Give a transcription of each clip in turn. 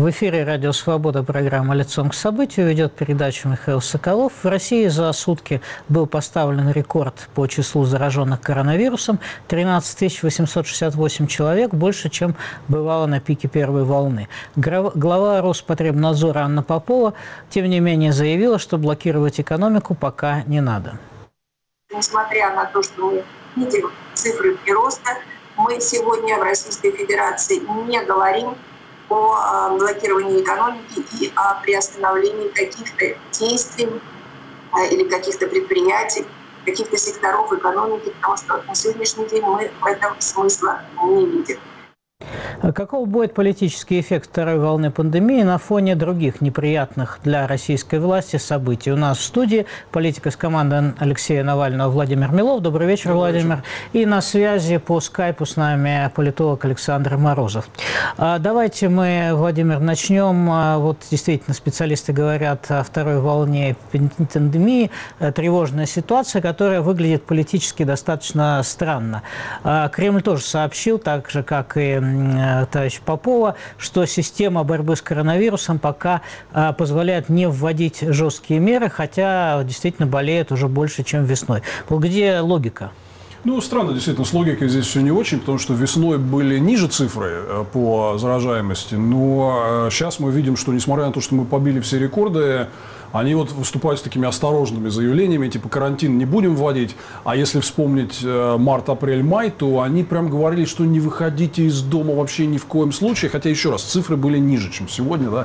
В эфире «Радио Свобода», программа «Лицом к событию», ведет передачу Михаил Соколов. В России за сутки был поставлен рекорд по числу зараженных коронавирусом – 13 868 человек, больше, чем бывало на пике первой волны. Глава Роспотребнадзора Анна Попова, тем не менее, заявила, что блокировать экономику пока не надо. Несмотря на то, что мы видим цифры прироста, мы сегодня в Российской Федерации не говорим о блокировании экономики и о приостановлении каких-то действий или каких-то предприятий, каких-то секторов экономики, потому что на сегодняшний день мы в этом смысла не видим. Каков будет политический эффект второй волны пандемии на фоне других неприятных для российской власти событий? У нас в студии политик из команды Алексея Навального Владимир Милов. Добрый вечер, Добрый Владимир. вечер. И на связи по скайпу с нами политолог Александр Морозов. Давайте мы, Владимир, начнем. Вот действительно специалисты говорят о второй волне пандемии. Тревожная ситуация, которая выглядит политически достаточно странно. Кремль тоже сообщил, так же, как и товарища Попова, что система борьбы с коронавирусом пока позволяет не вводить жесткие меры, хотя действительно болеет уже больше, чем весной. Вот где логика? Ну, странно, действительно, с логикой здесь все не очень, потому что весной были ниже цифры по заражаемости, но сейчас мы видим, что несмотря на то, что мы побили все рекорды, они вот выступают с такими осторожными заявлениями, типа карантин не будем вводить, а если вспомнить март, апрель, май, то они прям говорили, что не выходите из дома вообще ни в коем случае, хотя, еще раз, цифры были ниже, чем сегодня, да.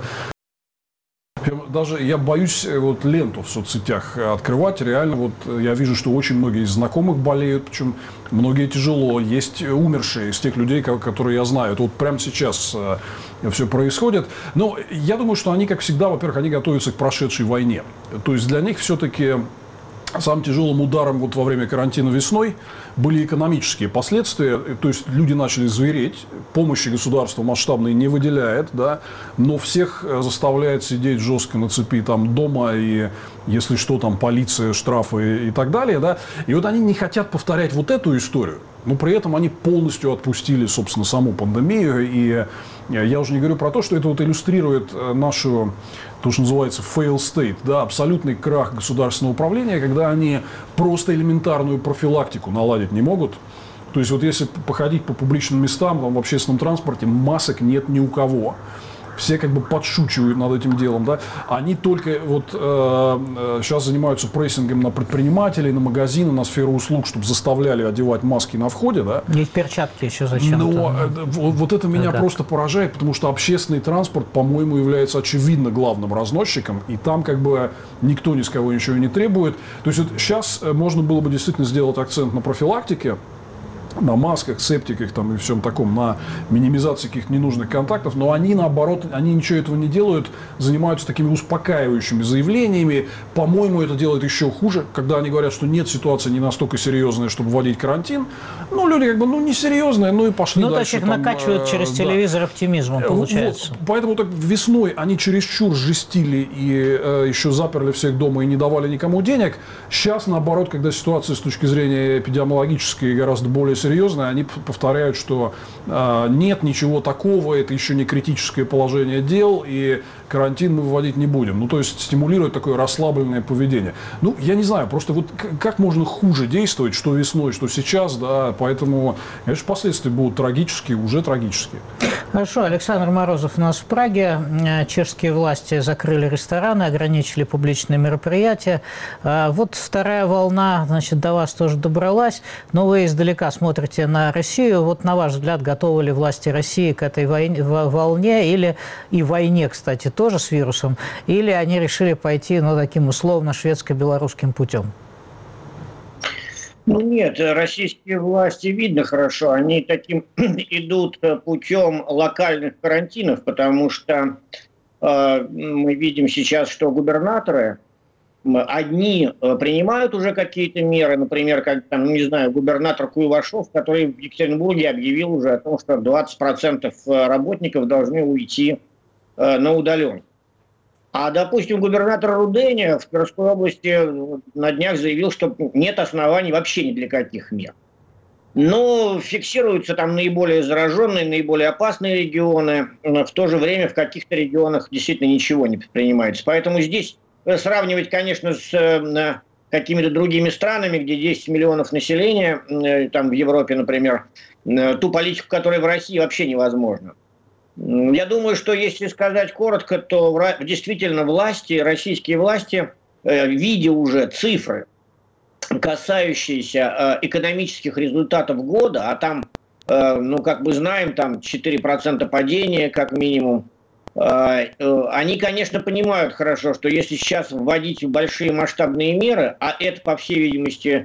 Даже я боюсь вот ленту в соцсетях открывать. Реально, вот я вижу, что очень многие из знакомых болеют, причем многие тяжело. Есть умершие из тех людей, которые я знаю. Это вот прямо сейчас все происходит. Но я думаю, что они, как всегда, во-первых, они готовятся к прошедшей войне. То есть для них все-таки самым тяжелым ударом вот во время карантина весной были экономические последствия. То есть люди начали звереть, помощи государство масштабной не выделяет, да, но всех заставляет сидеть жестко на цепи там дома, и если что, там полиция, штрафы и так далее. Да. И вот они не хотят повторять вот эту историю, но при этом они полностью отпустили, собственно, саму пандемию. И я уже не говорю про то, что это вот иллюстрирует нашу, то, что называется fail state, да, абсолютный крах государственного управления, когда они просто элементарную профилактику наладить не могут. То есть вот если походить по публичным местам, там, в общественном транспорте, масок нет ни у кого. Все как бы подшучивают над этим делом, да. Они только вот сейчас занимаются прессингом на предпринимателей, на магазины, на сферу услуг, чтобы заставляли одевать маски на входе, да. И перчатки еще зачем-то. Но вот это меня просто поражает, потому что общественный транспорт, по-моему, является очевидно главным разносчиком, и там как бы никто ни с кого ничего не требует. То есть вот сейчас можно было бы действительно сделать акцент на профилактике, на масках, септиках там, и всем таком, на минимизации каких-то ненужных контактов, но они, наоборот, они ничего этого не делают, занимаются такими успокаивающими заявлениями. По-моему, это делает еще хуже, когда они говорят, что нет, ситуация не настолько серьезная, чтобы вводить карантин. Ну, люди как бы, ну, несерьезные, ну и пошли дальше. Ну, то есть их накачивают через телевизор оптимизмом, получается. Вот, поэтому так весной они чересчур жестили и еще заперли всех дома и не давали никому денег. Сейчас, наоборот, когда ситуация с точки зрения эпидемиологической гораздо более серьезно, они повторяют, что нет ничего такого, это еще не критическое положение дел, и карантин мы вводить не будем. Ну, то есть стимулирует такое расслабленное поведение. Ну, я не знаю, просто вот как можно хуже действовать, что весной, что сейчас, да, поэтому, конечно, последствия будут трагические, уже трагические. Хорошо, Александр Морозов у нас в Праге. Чешские власти закрыли рестораны, ограничили публичные мероприятия. Вот вторая волна, значит, до вас тоже добралась, но вы издалека смотрите на Россию. Вот на ваш взгляд, готовы ли власти России к этой волне или и войне, кстати, тоже с вирусом, или они решили пойти, ну, таким условно шведско-белорусским путем? Ну нет, российские власти видно хорошо, они таким идут путем локальных карантинов, потому что мы видим сейчас, что губернаторы, одни принимают уже какие-то меры, например, как там, не знаю, губернатор Куйвашев, который в Екатеринбурге объявил уже о том, что 20% работников должны уйти на удаленку. А, допустим, губернатор Руденя в Тверской области на днях заявил, что нет оснований вообще ни для каких мер. Но фиксируются там наиболее зараженные, наиболее опасные регионы. В то же время в каких-то регионах действительно ничего не предпринимается. Поэтому здесь сравнивать, конечно, с какими-то другими странами, где 10 миллионов населения, там в Европе, например, ту политику, которая в России, вообще невозможно. Я думаю, что если сказать коротко, то действительно российские власти, видя уже цифры, касающиеся экономических результатов года, а там, как мы знаем, там 4% падения как минимум, они, конечно, понимают хорошо, что если сейчас вводить большие масштабные меры, а это, по всей видимости,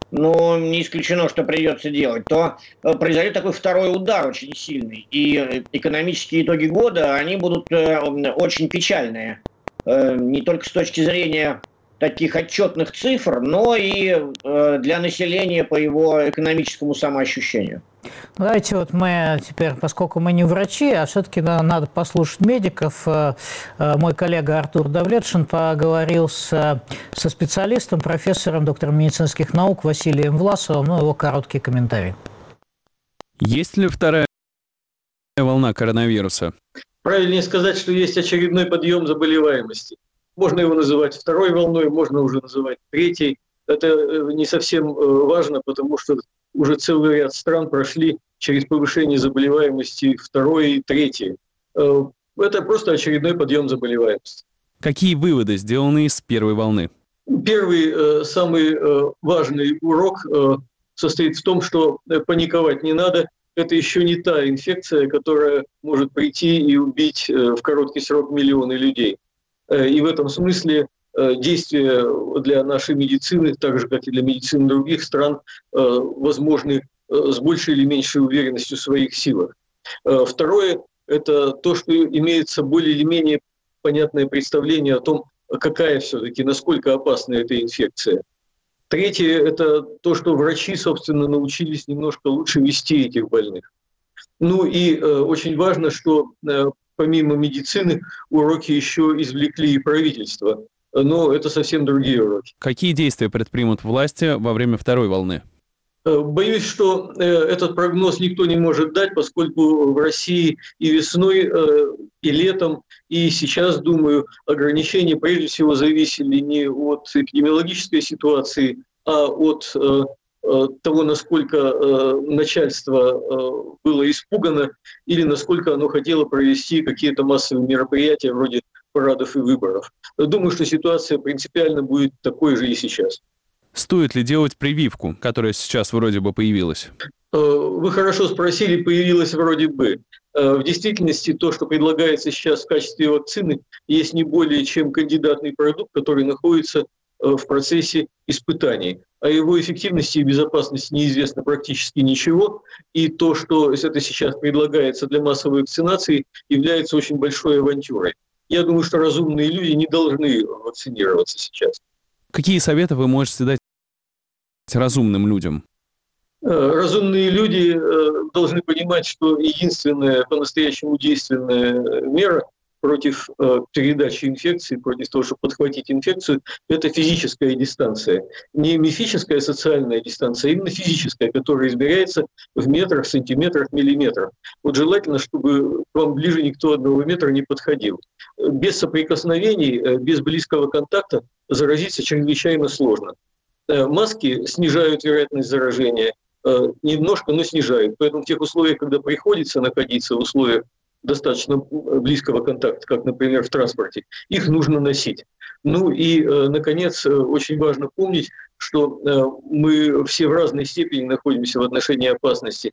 не исключено, что придется делать, то произойдет такой второй удар очень сильный. И экономические итоги года, они будут очень печальные. Не только с точки зрения таких отчетных цифр, но и для населения по его экономическому самоощущению. Давайте вот мы теперь, поскольку мы не врачи, а все-таки надо послушать медиков, мой коллега Артур Давлетшин поговорил со специалистом, профессором, доктором медицинских наук Василием Власовым, его короткий комментарий. Есть ли вторая волна коронавируса? Правильнее сказать, что есть очередной подъем заболеваемости. Можно его называть второй волной, можно уже называть третьей. Это не совсем важно, потому что уже целый ряд стран прошли через повышение заболеваемости второй и третьей. Это просто очередной подъем заболеваемости. Какие выводы сделаны из первой волны? Первый, самый важный урок состоит в том, что паниковать не надо. Это еще не та инфекция, которая может прийти и убить в короткий срок миллионы людей. И в этом смысле действия для нашей медицины, так же, как и для медицины других стран, возможны с большей или меньшей уверенностью в своих силах. Второе – это то, что имеется более или менее понятное представление о том, какая все-таки, насколько опасна эта инфекция. Третье – это то, что врачи, собственно, научились немножко лучше вести этих больных. И очень важно, что помимо медицины уроки еще извлекли и правительство. Но это совсем другие уроки. Какие действия предпримут власти во время второй волны? Боюсь, что этот прогноз никто не может дать, поскольку в России и весной, и летом, и сейчас, думаю, ограничения прежде всего зависели не от эпидемиологической ситуации, а от того, насколько начальство было испугано или насколько оно хотело провести какие-то массовые мероприятия вроде парадов и выборов. Думаю, что ситуация принципиально будет такой же и сейчас. Стоит ли делать прививку, которая сейчас вроде бы появилась? Вы хорошо спросили, появилась вроде бы. В действительности то, что предлагается сейчас в качестве вакцины, есть не более чем кандидатный продукт, который находится в процессе испытаний. О его эффективности и безопасности неизвестно практически ничего. И то, что это сейчас предлагается для массовой вакцинации, является очень большой авантюрой. Я думаю, что разумные люди не должны вакцинироваться сейчас. Какие советы вы можете дать разумным людям? Разумные люди должны понимать, что единственная по-настоящему действенная мера против передачи инфекции, против того, чтобы подхватить инфекцию, это физическая дистанция. Не мифическая социальная дистанция, а именно физическая, которая измеряется в метрах, сантиметрах, миллиметрах. Вот желательно, чтобы к вам ближе никто 1 метра не подходил. Без соприкосновений, без близкого контакта заразиться чрезвычайно сложно. Маски снижают вероятность заражения, немножко, но снижают. Поэтому в тех условиях, когда приходится находиться в условиях достаточно близкого контакта, как, например, в транспорте, их нужно носить. Наконец, очень важно помнить, что мы все в разной степени находимся в отношении опасности.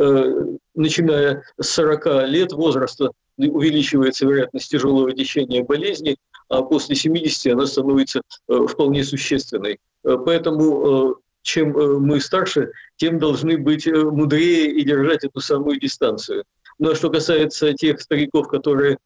Начиная с 40 лет возраста увеличивается вероятность тяжелого течения болезни, а после 70 она становится вполне существенной. Поэтому чем мы старше, тем должны быть мудрее и держать эту самую дистанцию. Ну а что касается тех стариков, которые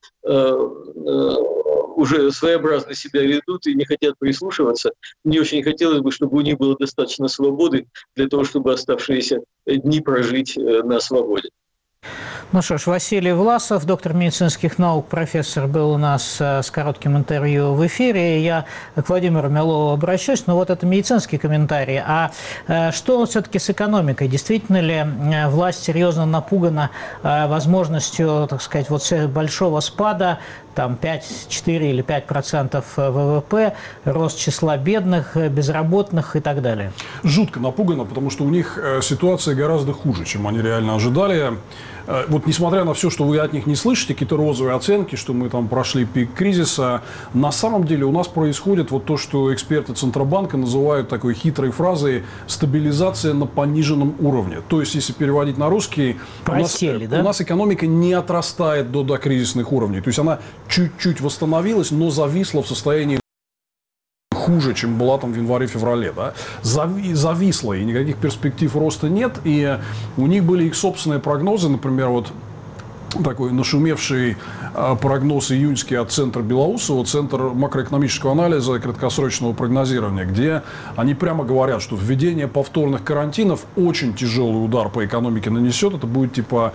уже своеобразно себя ведут и не хотят прислушиваться, мне очень хотелось бы, чтобы у них было достаточно свободы для того, чтобы оставшиеся дни прожить на свободе. Ну что ж, Василий Власов, доктор медицинских наук, профессор, был у нас с коротким интервью в эфире. Я к Владимиру Милову обращусь, но вот это медицинский комментарий. А что все-таки с экономикой? Действительно ли власть серьезно напугана возможностью, так сказать, вот большого спада, там 4 или 5% ВВП, рост числа бедных, безработных и так далее? Жутко напугана, потому что у них ситуация гораздо хуже, чем они реально ожидали. Вот несмотря на все, что вы от них не слышите, какие-то розовые оценки, что мы там прошли пик кризиса, на самом деле у нас происходит вот то, что эксперты Центробанка называют такой хитрой фразой «стабилизация на пониженном уровне». То есть, если переводить на русский, у нас экономика не отрастает до докризисных уровней. То есть, она чуть-чуть восстановилась, но зависла в состоянии хуже, чем была там в январе-феврале, да, зависла, и никаких перспектив роста нет, и у них были их собственные прогнозы, например, вот такой нашумевший прогноз июньский от Центра Белоусова, Центр макроэкономического анализа и краткосрочного прогнозирования, где они прямо говорят, что введение повторных карантинов очень тяжелый удар по экономике нанесет. Это будет типа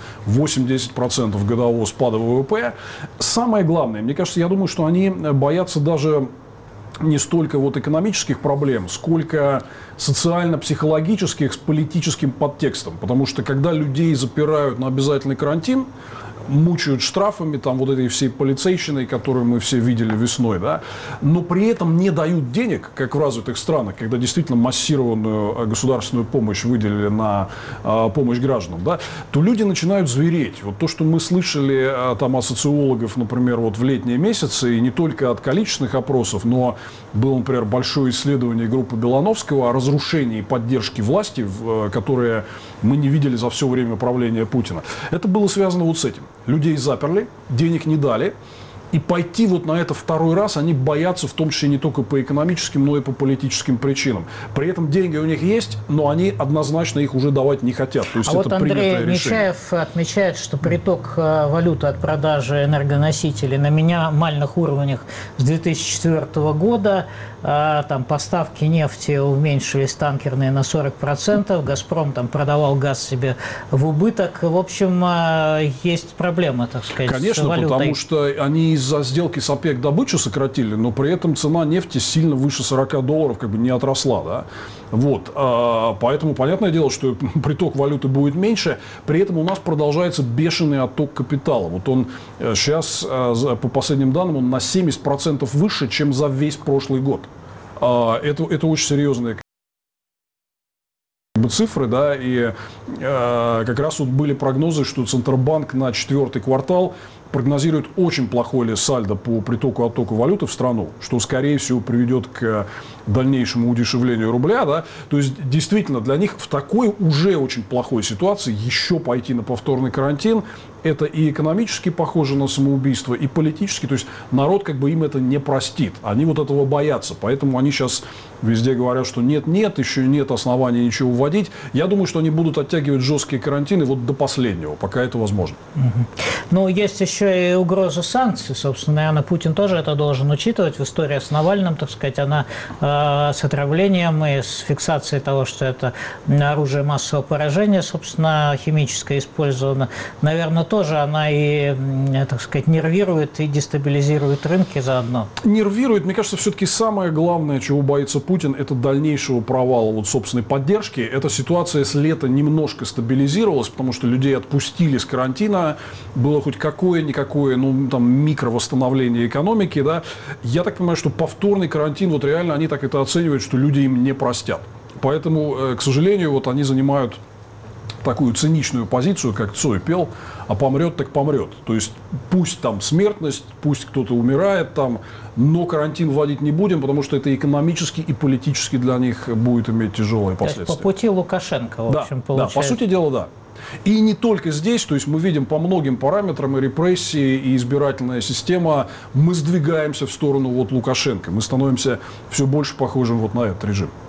8-10% годового спада ВВП. Самое главное, мне кажется, я думаю, что они боятся даже не столько вот экономических проблем, сколько социально-психологических с политическим подтекстом. Потому что когда людей запирают на обязательный карантин, мучают штрафами, там вот этой всей полицейщиной, которую мы все видели весной, да, но при этом не дают денег, как в развитых странах, когда действительно массированную государственную помощь выделили на помощь гражданам, да, то люди начинают звереть. Вот то, что мы слышали там от социологов, например, вот в летние месяцы, и не только от количественных опросов, но было, например, большое исследование группы Белановского о разрушении поддержки власти, которое мы не видели за все время правления Путина. Это было связано вот с этим. Людей заперли, денег не дали. И пойти вот на это второй раз они боятся, в том числе не только по экономическим, но и по политическим причинам. При этом деньги у них есть, но они однозначно их уже давать не хотят. То есть это вот Андрей принятое Нечаев отмечает, что приток валюты от продажи энергоносителей на минимальных уровнях с 2004 года. Там поставки нефти уменьшились танкерные на 40%. «Газпром» там продавал газ себе в убыток. В общем, есть проблема, так сказать, конечно, с валютой. Потому что они из-за сделки с ОПЕК добычу сократили, но при этом цена нефти сильно выше $40 как бы не отросла. Да? Вот. Поэтому понятное дело, что приток валюты будет меньше. При этом у нас продолжается бешеный отток капитала. Вот он сейчас, по последним данным, он на 70% выше, чем за весь прошлый год. Это очень серьезные цифры, да, и как раз вот были прогнозы, что Центробанк на 4-й квартал прогнозирует очень плохое сальдо по притоку-оттоку валюты в страну, что, скорее всего, приведет к дальнейшему удешевлению рубля. Да? То есть, действительно, для них в такой уже очень плохой ситуации еще пойти на повторный карантин, это и экономически похоже на самоубийство, и политически. То есть, народ как бы им это не простит. Они вот этого боятся. Поэтому они сейчас везде говорят, что нет, еще нет оснований ничего вводить. Я думаю, что они будут оттягивать жесткие карантины вот до последнего, пока это возможно. Но есть еще и угроза санкций, собственно, наверное, Путин тоже это должен учитывать. В истории с Навальным, так сказать, она с отравлением и с фиксацией того, что это оружие массового поражения, собственно, химическое использовано, наверное, тоже она и, так сказать, нервирует и дестабилизирует рынки заодно. Нервирует. Мне кажется, все-таки самое главное, чего боится Путин, это дальнейшего провала вот собственной поддержки. Эта ситуация с лета немножко стабилизировалась, потому что людей отпустили с карантина, было хоть какое-никакое, ну, там, микровосстановление экономики, да. Я так понимаю, что повторный карантин, вот реально они так это оценивают, что люди им не простят. Поэтому, к сожалению, вот они занимают такую циничную позицию, как Цой пел, а помрет так помрет. То есть пусть там смертность, пусть кто-то умирает там, но карантин вводить не будем, потому что это экономически и политически для них будет иметь тяжелые последствия. То есть по пути Лукашенко, в общем, получается. Да, по сути дела, да. И не только здесь, то есть мы видим по многим параметрам и репрессии, и избирательная система, мы сдвигаемся в сторону вот Лукашенко, мы становимся все больше похожим вот на этот режим.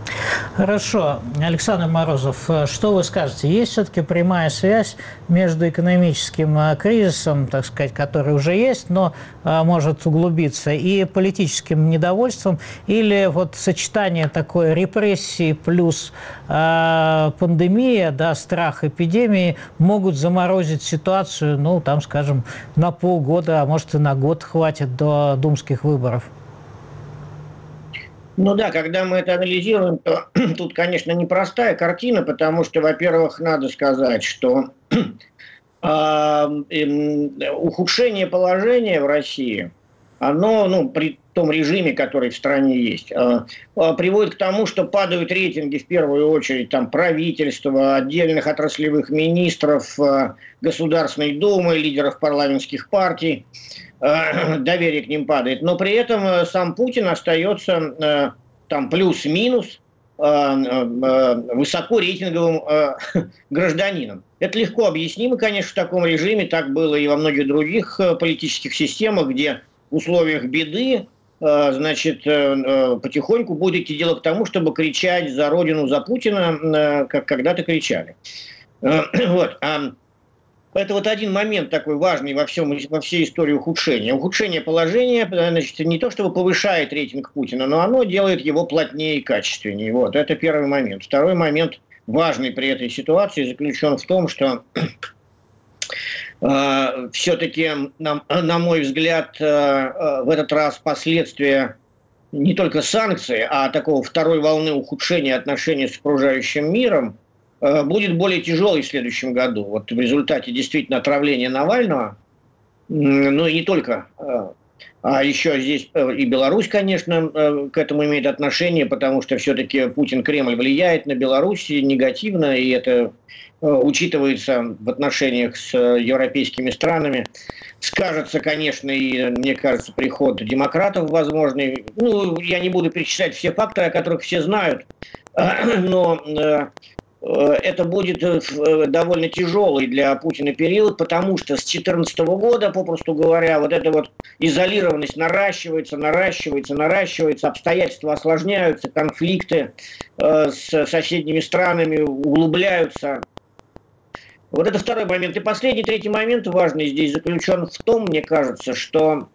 Хорошо. Александр Морозов, что вы скажете? Есть все-таки прямая связь между экономическим кризисом, так сказать, который уже есть, но может углубиться, и политическим недовольством, или вот сочетание такой репрессии плюс пандемия, да, страх эпидемии могут заморозить ситуацию, ну, там, скажем, на полгода, а может и на год хватит до думских выборов? Ну да, когда мы это анализируем, то тут, конечно, непростая картина, потому что, во-первых, надо сказать, что ухудшение положения в России, оно, ну, при том режиме, который в стране есть, приводит к тому, что падают рейтинги, в первую очередь, там, правительства, отдельных отраслевых министров, Государственной Думы, лидеров парламентских партий. Доверие к ним падает. Но при этом сам Путин остается там плюс-минус высоко рейтинговым гражданином. Это легко объяснимо, конечно, в таком режиме. Так было и во многих других политических системах, где в условиях беды, значит, потихоньку будет идти дело к тому, чтобы кричать за Родину, за Путина, как когда-то кричали. Вот. Это вот один момент такой важный во всей истории ухудшения. Ухудшение положения, значит, не то чтобы повышает рейтинг Путина, но оно делает его плотнее и качественнее. Вот, это первый момент. Второй момент, важный при этой ситуации, заключен в том, что все-таки, на мой взгляд, в этот раз последствия не только санкций, а такого второй волны ухудшения отношений с окружающим миром будет более тяжелый в следующем году. Вот в результате действительно отравления Навального, ну и не только, а еще здесь и Беларусь, конечно, к этому имеет отношение, потому что все-таки Путин, Кремль влияет на Беларусь негативно, и это учитывается в отношениях с европейскими странами. Скажется, конечно, и, мне кажется, приход демократов возможный. Ну, я не буду перечислять все факторы, о которых все знают, но это будет довольно тяжелый для Путина период, потому что с 2014 года, попросту говоря, вот эта вот изолированность наращивается, обстоятельства осложняются, конфликты с соседними странами углубляются. Вот это второй момент. И последний, третий момент важный здесь заключен в том, мне кажется, что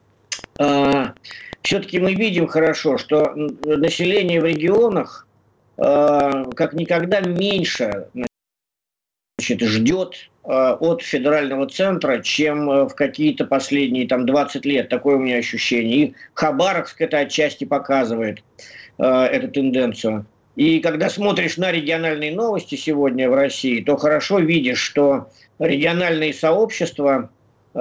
все-таки мы видим хорошо, что население в регионах как никогда меньше, значит, ждет от федерального центра, чем в какие-то последние там, 20 лет. Такое у меня ощущение. И Хабаровск это отчасти показывает, эту тенденцию. И когда смотришь на региональные новости сегодня в России, то хорошо видишь, что региональные сообщества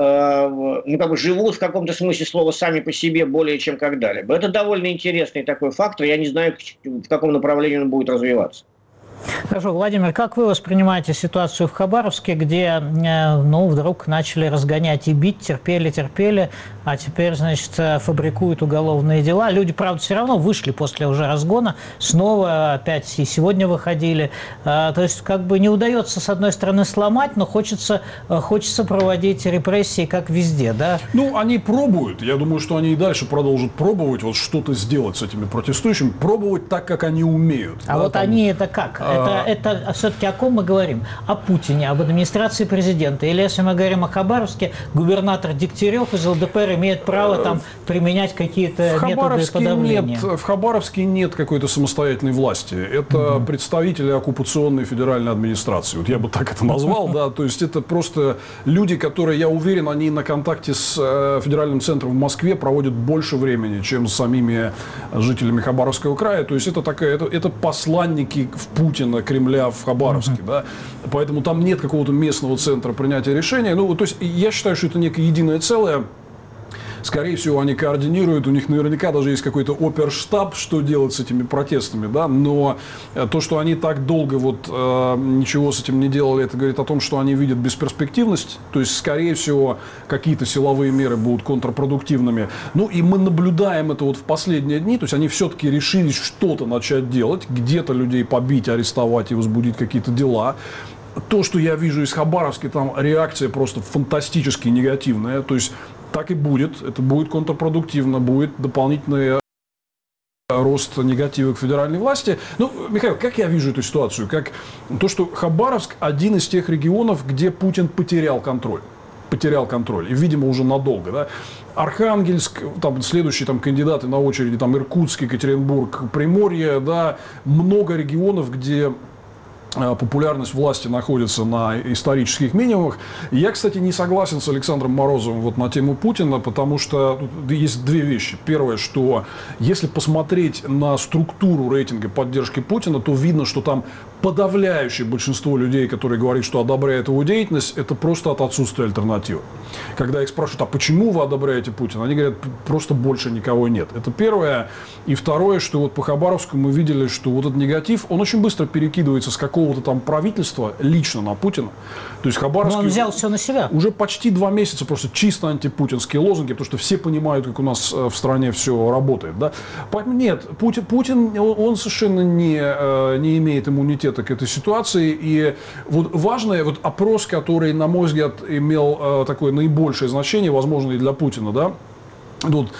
ну, как бы живут в каком-то смысле слова сами по себе более чем когда-либо. Это довольно интересный такой фактор. Я не знаю, в каком направлении он будет развиваться. Хорошо, Владимир, как вы воспринимаете ситуацию в Хабаровске, где, ну, вдруг начали разгонять и бить, терпели, а теперь, значит, фабрикуют уголовные дела? Люди, правда, все равно вышли после уже разгона, снова опять и сегодня выходили. То есть, как бы не удается, с одной стороны, сломать, но хочется проводить репрессии, как везде, да? Ну, они пробуют. Я думаю, что они и дальше продолжат пробовать вот что-то сделать с этими протестующими, пробовать так, как они умеют. А да, вот там... они это как? Это все-таки о ком мы говорим? О Путине, об администрации президента? Или если мы говорим о Хабаровске, губернатор Дегтярев из ЛДПР имеет право там применять какие-то методы подавления? В Хабаровске нет какой-то самостоятельной власти. Это представители оккупационной федеральной администрации. Вот я бы так это назвал, да. То есть это просто люди, которые, я уверен, они на контакте с федеральным центром в Москве проводят больше времени, чем с самими жителями Хабаровского края. То есть это посланники в Путина, Кремля в Хабаровске, да, поэтому там нет какого-то местного центра принятия решений. Ну, то есть я считаю, что это некое единое целое. Скорее всего, они координируют, у них наверняка даже есть какой-то оперштаб, что делать с этими протестами, да, но то, что они так долго вот ничего с этим не делали, это говорит о том, что они видят бесперспективность, то есть, скорее всего, какие-то силовые меры будут контрпродуктивными. Ну, и мы наблюдаем это вот в последние дни, то есть, они все-таки решились что-то начать делать, где-то людей побить, арестовать и возбудить какие-то дела. То, что я вижу из Хабаровска, там реакция просто фантастически негативная, то есть, так и будет, это будет контрпродуктивно, будет дополнительное рост негатива к федеральной власти. Ну, Михаил, как я вижу эту ситуацию? Как то, что Хабаровск один из тех регионов, где Путин потерял контроль. И, видимо, уже надолго. Да? Архангельск, там следующие там, кандидаты на очереди, там Иркутск, Екатеринбург, Приморье, да, много регионов, где популярность власти находится на исторических минимумах. Я, кстати, не согласен с Александром Морозовым вот на тему Путина, потому что есть две вещи. Первое, что если посмотреть на структуру рейтинга поддержки Путина, то видно, что там подавляющее большинство людей, которые говорят, что одобряют его деятельность, это просто от отсутствия альтернативы. Когда их спрашивают, а почему вы одобряете Путина? Они говорят, просто больше никого нет. Это первое. И второе, что вот по Хабаровску мы видели, что вот этот негатив, он очень быстро перекидывается с какого-то там правительства лично на Путина. То есть Хабаровск... Но он взял все на себя. Уже почти 2 месяца просто чисто антипутинские лозунги, потому что все понимают, как у нас в стране все работает. Да? Нет, Путин, он совершенно не имеет иммунитета к этой ситуации. И вот важный вот опрос, который, на мой взгляд, имел такое наибольшее значение, возможно, и для Путина, да. Тут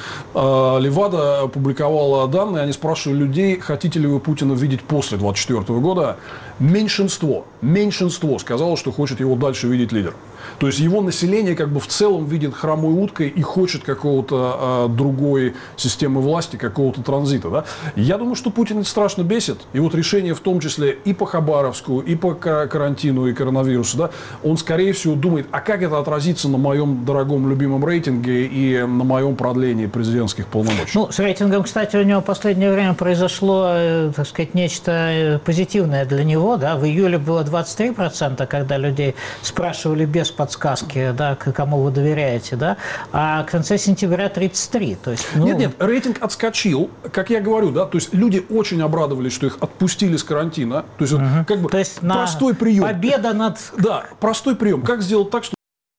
Левада опубликовала данные, они спрашивали людей, хотите ли вы Путина видеть после 2024 года. Меньшинство сказало, что хочет его дальше видеть лидером. То есть его население как бы в целом видит хромой уткой и хочет какого-то другой системы власти, какого-то транзита. Да? Я думаю, что Путин это страшно бесит. И вот решение в том числе и по Хабаровску, и по карантину, и коронавирусу, да, он скорее всего думает, а как это отразится на моем дорогом любимом рейтинге и на моем продлении президентских полномочий. Ну, с рейтингом, кстати, у него в последнее время произошло, так сказать, нечто позитивное для него. Да? В июле было 23%, когда людей спрашивали без подсказки, да, кому вы доверяете, да? А в конце сентября 33%. То есть, ну... Нет, рейтинг отскочил, как я говорю, да, то есть люди очень обрадовались, что их отпустили с карантина. То есть, как бы, то есть простой прием. Победа над... Да, простой прием. Как сделать так, чтобы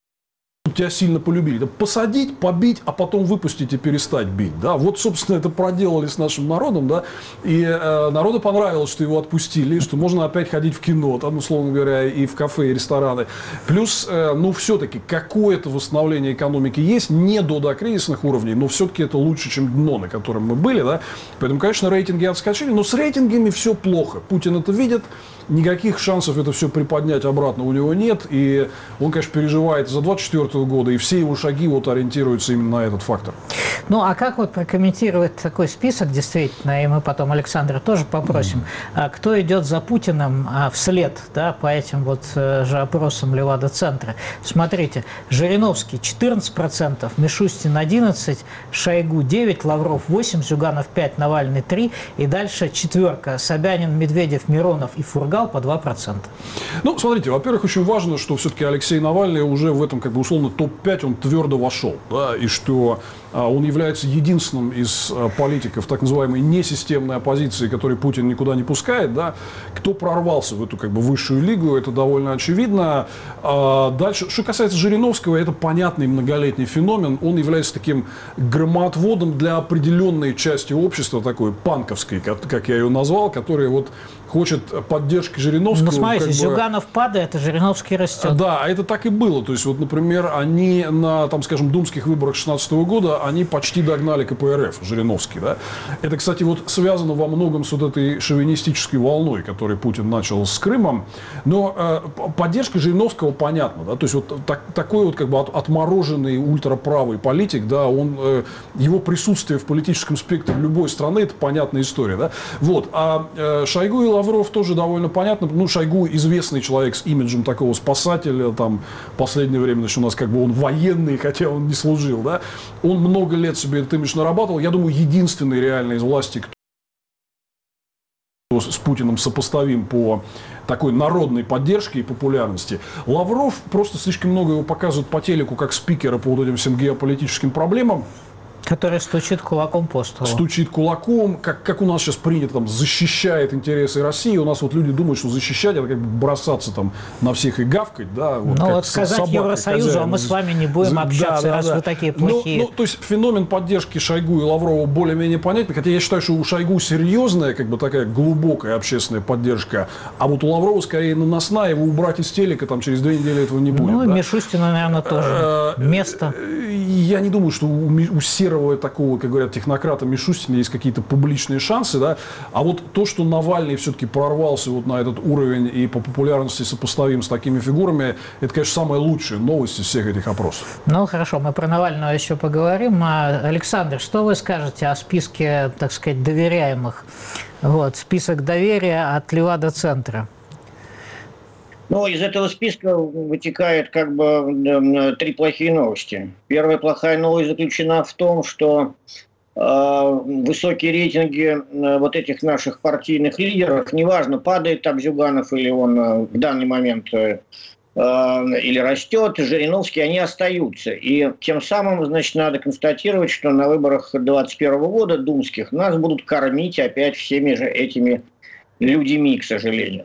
тебя сильно полюбили? Да, посадить, побить, а потом выпустить и перестать бить. Да? Вот, собственно, это проделали с нашим народом. Да? И народу понравилось, что его отпустили, что можно опять ходить в кино, там, условно говоря, и в кафе, и рестораны. Плюс, ну, все-таки, какое-то восстановление экономики есть, не до докризисных уровней, но все-таки это лучше, чем дно, на котором мы были. Да? Поэтому, конечно, рейтинги отскочили, но с рейтингами все плохо. Путин это видит. Никаких шансов это все приподнять обратно у него нет. И он, конечно, переживает за 2024 года. И все его шаги вот ориентируются именно на этот фактор. Ну, а как вот прокомментировать такой список, действительно, и мы потом Александра тоже попросим, кто идет за Путиным вслед, да, по этим вот же опросам Левада-центра. Смотрите, Жириновский 14%, Мишустин 11%, Шойгу 9%, Лавров 8%, Зюганов 5%, Навальный 3%, и дальше четверка: Собянин, Медведев, Миронов и Фургал по 2%. Ну, смотрите, во-первых, очень важно, что все-таки Алексей Навальный уже в этом, как бы, условно, топ-5 он твердо вошел, да, и что он является единственным из политиков так называемой несистемной оппозиции, который Путин никуда не пускает, да, кто прорвался в эту, как бы, высшую лигу, это довольно очевидно. Дальше, что касается Жириновского, это понятный многолетний феномен, он является таким громоотводом для определенной части общества, такой панковской, как я ее назвал, которая вот хочет поддержки Жириновского. Ну, смотрите, как бы... Зюганов падает, а Жириновский растет. Да, это так и было. То есть, вот, например, они на, там, скажем, думских выборах 2016 года, они почти догнали КПРФ, Жириновский. Да? Это, кстати, вот связано во многом с вот этой шовинистической волной, которую Путин начал с Крымом. Но поддержка Жириновского понятна. Да? То есть, вот такой вот, как бы, отмороженный ультраправый политик, да, он, его присутствие в политическом спектре любой страны, это понятная история. Да? Вот. А Шойгу и Лавров тоже довольно понятно. Ну, Шойгу известный человек с имиджем такого спасателя. Там, в последнее время, значит, у нас как бы он военный, хотя он не служил. Да? Он много лет себе этот имидж нарабатывал. Я думаю, единственный реально из власти, кто с Путиным сопоставим по такой народной поддержке и популярности. Лавров просто слишком много его показывают по телеку как спикера по вот этим всем геополитическим проблемам. Который стучит кулаком по столу. Стучит кулаком, как у нас сейчас принято, там, защищает интересы России. У нас вот люди думают, что защищать, это как бы бросаться там на всех и гавкать. Да, вот, ну вот сказать собака, Евросоюзу, хозяин, а мы с вами не будем общаться, раз вы такие плохие. Ну, то есть феномен поддержки Шойгу и Лаврова более-менее понятен. Хотя я считаю, что у Шойгу серьезная, как бы такая глубокая общественная поддержка, а вот у Лаврова скорее наносная, его убрать из телека там через 2 недели этого не будет. Ну и да? Мишустина, наверное, тоже место. Я не думаю, что у всех серого такого, как говорят технократа Мишустина, есть какие-то публичные шансы, да, а вот то, что Навальный все-таки прорвался вот на этот уровень и по популярности сопоставим с такими фигурами, это, конечно, самая лучшая новость из всех этих опросов. Ну, хорошо, мы про Навального еще поговорим. Александр, что вы скажете о списке, так сказать, доверяемых? Вот, список доверия от Левада-центра. Ну, из этого списка вытекает как бы три плохие новости. Первая плохая новость заключена в том, что высокие рейтинги вот этих наших партийных лидеров, неважно, падает там Зюганов или он в данный момент или растет, Жириновский, они остаются. И тем самым, значит, надо констатировать, что на выборах 2021 года думских нас будут кормить опять всеми же этими людьми, к сожалению.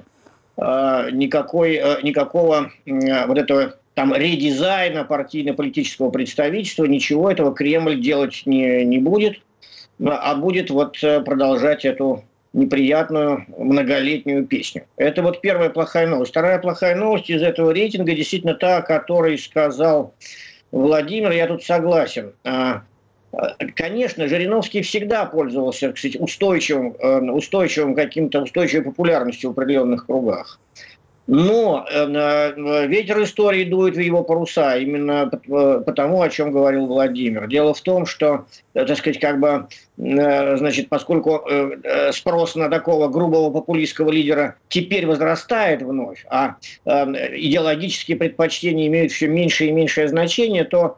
Никакого вот этого там редизайна партийно-политического представительства, ничего этого Кремль делать не будет, а будет вот продолжать эту неприятную многолетнюю песню. Это вот первая плохая новость. Вторая плохая новость из этого рейтинга действительно та, о которой сказал Владимир, я тут согласен. Конечно, Жириновский всегда пользовался, кстати, устойчивой популярностью в определенных кругах. Но ветер истории дует в его паруса, именно потому, о чем говорил Владимир. Дело в том, что, так сказать, как бы, значит, поскольку спрос на такого грубого популистского лидера теперь возрастает вновь, а идеологические предпочтения имеют все меньшее и меньшее значение, то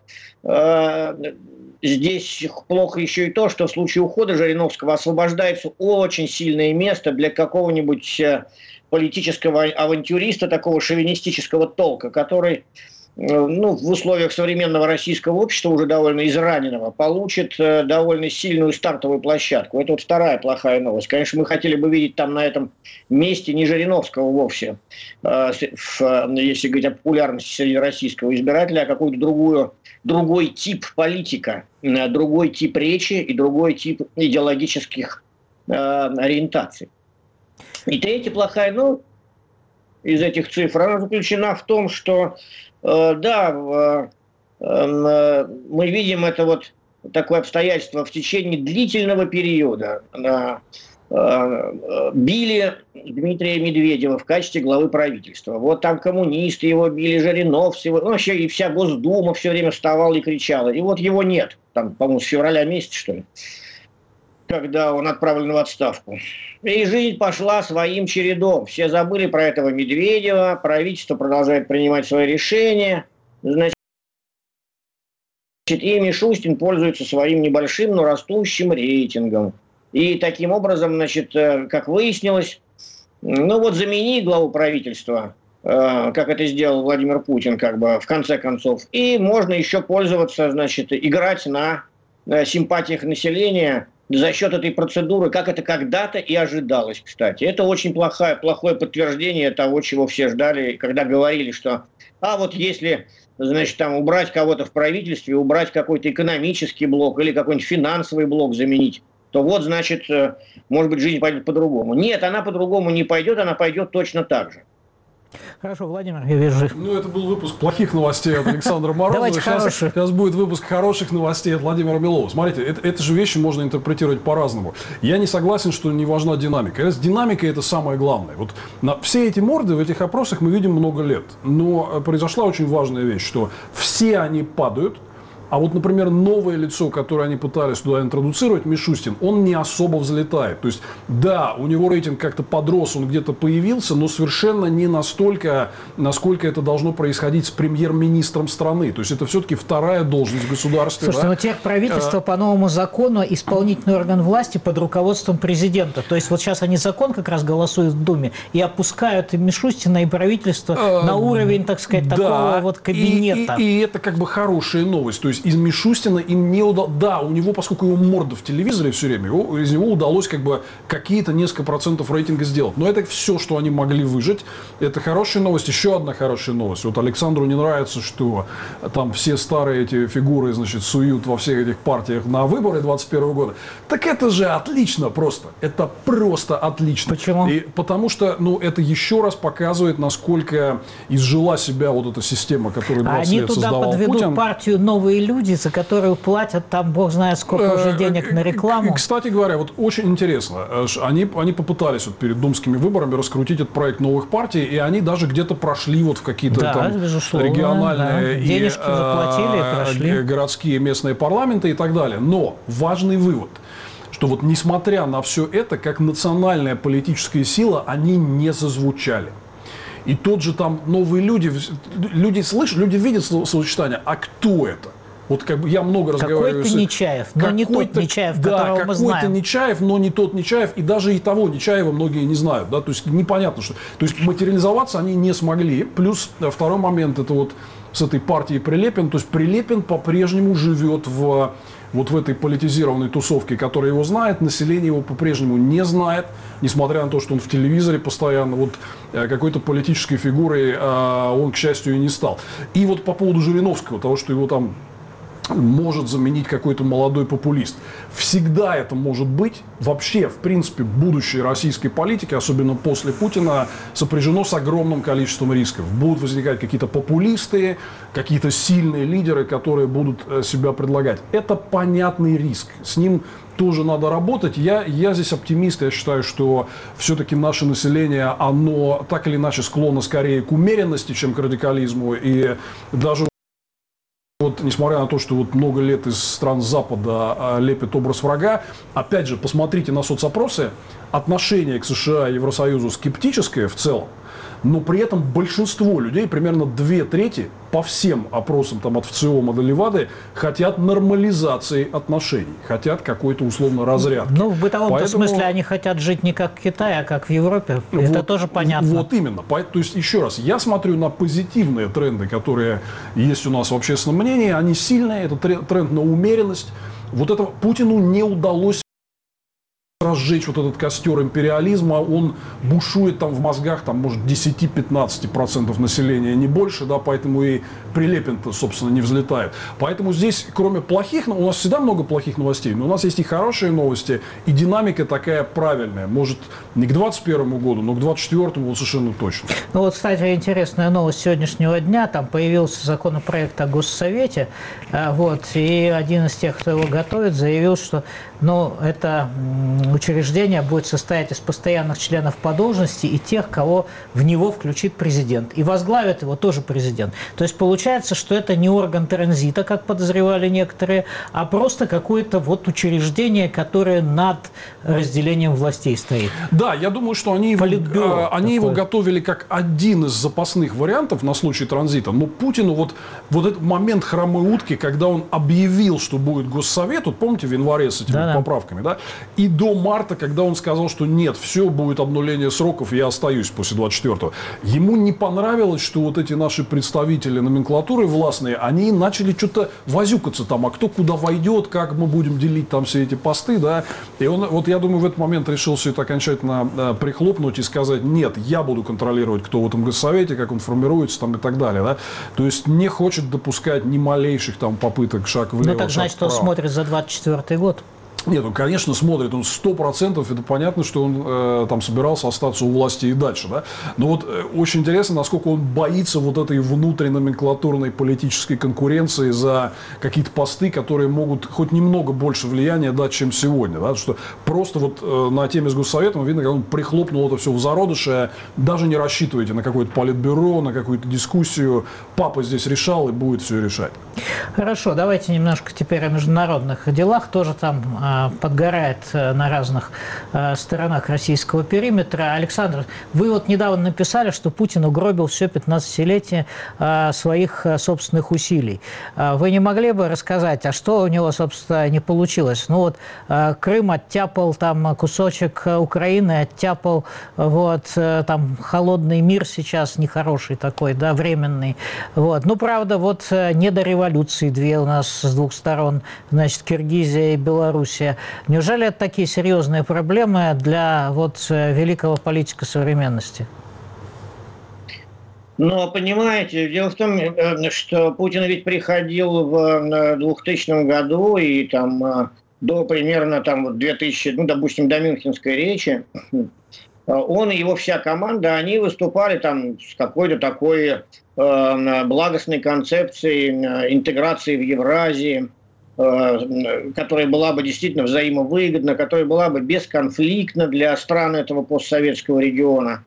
здесь плохо еще и то, что в случае ухода Жириновского освобождается очень сильное место для какого-нибудь политического авантюриста, такого шовинистического толка, который в условиях современного российского общества, уже довольно израненного, получит довольно сильную стартовую площадку. Это вот вторая плохая новость. Конечно, мы хотели бы видеть там на этом месте не Жириновского вовсе, если говорить о популярности среди российского избирателя, а какой-то другой тип политика, другой тип речи и другой тип идеологических ориентаций. И третья плохая новость из этих цифр, она заключена в том, что мы видим это вот такое обстоятельство в течение длительного периода. Били Дмитрия Медведева в качестве главы правительства. Вот там коммунисты его били, жириновцы, вообще и вся Госдума все время вставала и кричала. И вот его нет, там, по-моему, с февраля месяца, что ли, когда он отправлен в отставку. И жизнь пошла своим чередом. Все забыли про этого Медведева, правительство продолжает принимать свои решения. Значит, и Мишустин пользуется своим небольшим, но растущим рейтингом. И таким образом, значит, как выяснилось, замени главу правительства, как это сделал Владимир Путин, как бы, в конце концов. И можно еще пользоваться, значит, играть на симпатиях населения за счет этой процедуры, как это когда-то и ожидалось, кстати. Это очень плохое подтверждение того, чего все ждали, когда говорили, что вот если, значит, там убрать кого-то в правительстве, убрать какой-то экономический блок или какой-нибудь финансовый блок заменить, то вот, значит, может быть, жизнь пойдет по-другому. Нет, она по-другому не пойдет, она пойдет точно так же. Хорошо, Владимир, я вижу. Это был выпуск плохих новостей от Александра Морозова. Сейчас будет выпуск хороших новостей от Владимира Белова. Смотрите, это же вещи можно интерпретировать по-разному. Я не согласен, что не важна динамика. Динамика – это самое главное. Вот все эти морды в этих опросах мы видим много лет. Но произошла очень важная вещь, что все они падают. А вот, например, новое лицо, которое они пытались туда интродуцировать, Мишустин, он не особо взлетает. То есть, да, у него рейтинг как-то подрос, он где-то появился, но совершенно не настолько, насколько это должно происходить с премьер-министром страны. То есть, это все-таки вторая должность в государстве. Слушайте, но теперь правительство по новому закону исполнительный орган власти под руководством президента. То есть, вот сейчас они закон как раз голосуют в Думе и опускают и Мишустина, и правительство на уровень, так сказать, такого вот кабинета. И это как бы хорошая новость. То есть, из Мишустина им не удалось... Да, у него, поскольку его морда в телевизоре все время, из него удалось как бы какие-то несколько процентов рейтинга сделать. Но это все, что они могли выжить. Это хорошая новость. Еще одна хорошая новость. Вот Александру не нравится, что там все старые эти фигуры, значит, суют во всех этих партиях на выборы 2021 года. Так это же отлично просто. Это просто отлично. Почему? Потому что, это еще раз показывает, насколько изжила себя вот эта система, которую 20 лет создавал Путин. Они туда подведут партию «Новые люди, за которые платят там, бог знает, сколько уже денег на рекламу. Кстати говоря, вот очень интересно, они попытались вот перед думскими выборами раскрутить этот проект новых партий, и они даже где-то прошли вот в какие-то там региональные и прошли. Городские местные парламенты и так далее. Но важный вывод, что вот несмотря на все это, как национальная политическая сила, они не зазвучали. И тот же там новые люди слышат, люди видят словосочетание, а кто это? Вот как бы я много разговариваю какой-то Нечаев, но не тот Нечаев, которого мы знаем. Какой-то Нечаев, но не тот Нечаев, и даже и того Нечаева многие не знают, да, то есть непонятно, что... То есть материализоваться они не смогли, плюс второй момент, это вот с этой партией Прилепин, то есть Прилепин по-прежнему живет вот в этой политизированной тусовке, которая его знает, население его по-прежнему не знает, несмотря на то, что он в телевизоре постоянно, вот какой-то политической фигурой он, к счастью, и не стал. И вот по поводу Жириновского, того, что его там может заменить какой-то молодой популист. Всегда это может быть. Вообще, в принципе, будущее российской политики, особенно после Путина, сопряжено с огромным количеством рисков. Будут возникать какие-то популисты, какие-то сильные лидеры, которые будут себя предлагать. Это понятный риск. С ним тоже надо работать. Я здесь оптимист. Я считаю, что все-таки наше население, оно так или иначе склонно скорее к умеренности, чем к радикализму. И даже вот, несмотря на то, что вот много лет из стран Запада лепит образ врага, опять же, посмотрите на соцопросы, отношение к США и Евросоюзу скептическое в целом, но при этом большинство людей, примерно 2/3, по всем опросам там, от ВЦИОМа до Левады, хотят нормализации отношений, хотят какой-то условно разрядки. Ну, в бытовом смысле они хотят жить не как в Китае, а как в Европе. Это тоже понятно. Вот именно. То есть, еще раз, я смотрю на позитивные тренды, которые есть у нас в общественном мнении. Они сильные. Это тренд на умеренность. Вот это Путину не удалось разжечь вот этот костер империализма, он бушует там в мозгах, там, может, 10-15% населения, не больше, да, поэтому и Прилепин-то, собственно, не взлетает. Поэтому здесь, кроме плохих, у нас всегда много плохих новостей, но у нас есть и хорошие новости, и динамика такая правильная. Может, не к 2021 году, но к 2024 вот совершенно точно. Ну вот, кстати, интересная новость сегодняшнего дня, там появился законопроект о Госсовете, вот, и один из тех, кто его готовит, заявил, что, ну, это учреждение будет состоять из постоянных членов по должности и тех, кого в него включит президент. И возглавит его тоже президент. То есть получается, что это не орган транзита, как подозревали некоторые, а просто какое-то вот учреждение, которое над разделением властей стоит. Да, я думаю, что они его готовили как один из запасных вариантов на случай транзита. Но Путину вот этот момент хромой утки, когда он объявил, что будет Госсовет, вот помните, в январе с этими поправками, да? И до марта, когда он сказал, что нет, все, будет обнуление сроков, я остаюсь после 24-го. Ему не понравилось, что вот эти наши представители номенклатуры властные, они начали что-то возюкаться там, а кто куда войдет, как мы будем делить там все эти посты, да. И он, вот я думаю, в этот момент решил все это окончательно прихлопнуть и сказать, нет, я буду контролировать, кто в этом Госсовете, как он формируется там и так далее, да. То есть не хочет допускать ни малейших там попыток шаг влево, ну так значит, он смотрит за 24-й год. Нет, он, конечно, смотрит, он 100%, это понятно, что он там собирался остаться у власти и дальше, да. Но вот очень интересно, насколько он боится вот этой внутренней номенклатурной политической конкуренции за какие-то посты, которые могут хоть немного больше влияния дать, чем сегодня, да. Что просто вот на теме с Госсоветом видно, как он прихлопнул это все в зародыше, даже не рассчитывайте на какое-то политбюро, на какую-то дискуссию. Папа здесь решал и будет все решать. Хорошо, давайте немножко теперь о международных делах. Тоже там подгорает на разных сторонах российского периметра. Александр, вы вот недавно написали, что Путин угробил все 15-летие своих собственных усилий. Вы не могли бы рассказать, а что у него, собственно, не получилось? Ну вот Крым оттяпал, там кусочек Украины оттяпал, вот там холодный мир сейчас нехороший такой, да, временный. Вот. Ну, правда, вот не до революции две у нас с двух сторон, значит, Киргизия и Белоруссия. Неужели это такие серьезные проблемы для вот великого политика современности? Но, понимаете, дело в том, что Путин ведь приходил в 2000 году и там до примерно там 2000, ну, допустим, до Мюнхенской речи, Он и его вся команда, они выступали там с какой-то такой благостной концепцией интеграции в Евразии, которая была бы действительно взаимовыгодна, которая была бы бесконфликтна для стран этого постсоветского региона.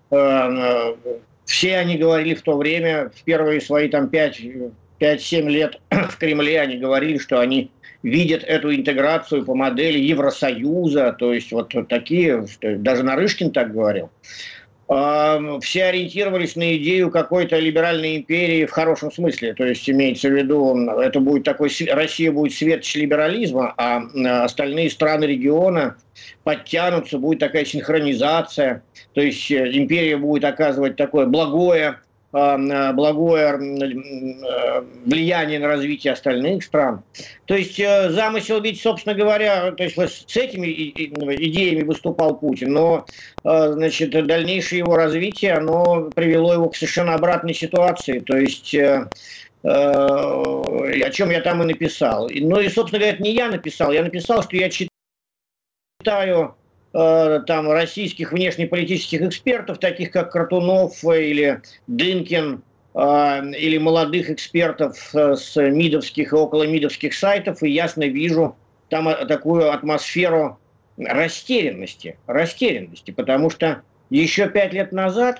Все они говорили в то время, в первые свои там 5-7 лет в Кремле, они говорили, что они видят эту интеграцию по модели Евросоюза, то есть вот такие, даже Нарышкин так говорил. Все ориентировались на идею какой-то либеральной империи в хорошем смысле, то есть имеется в виду, это будет такой, Россия будет светоч либерализма, а остальные страны региона подтянутся, будет такая синхронизация, то есть империя будет оказывать такое благое влияние на развитие остальных стран. То есть замысел ведь, собственно говоря, то есть с этими идеями выступал Путин, но значит, дальнейшее его развитие, оно привело его к совершенно обратной ситуации. То есть о чем я там и написал. Ну и, собственно говоря, это не я написал, что я читаю там российских внешнеполитических экспертов, таких как Кротунов или Дынкин, или молодых экспертов с мидовских и околомидовских сайтов, и ясно вижу там такую атмосферу растерянности, потому что еще 5 лет назад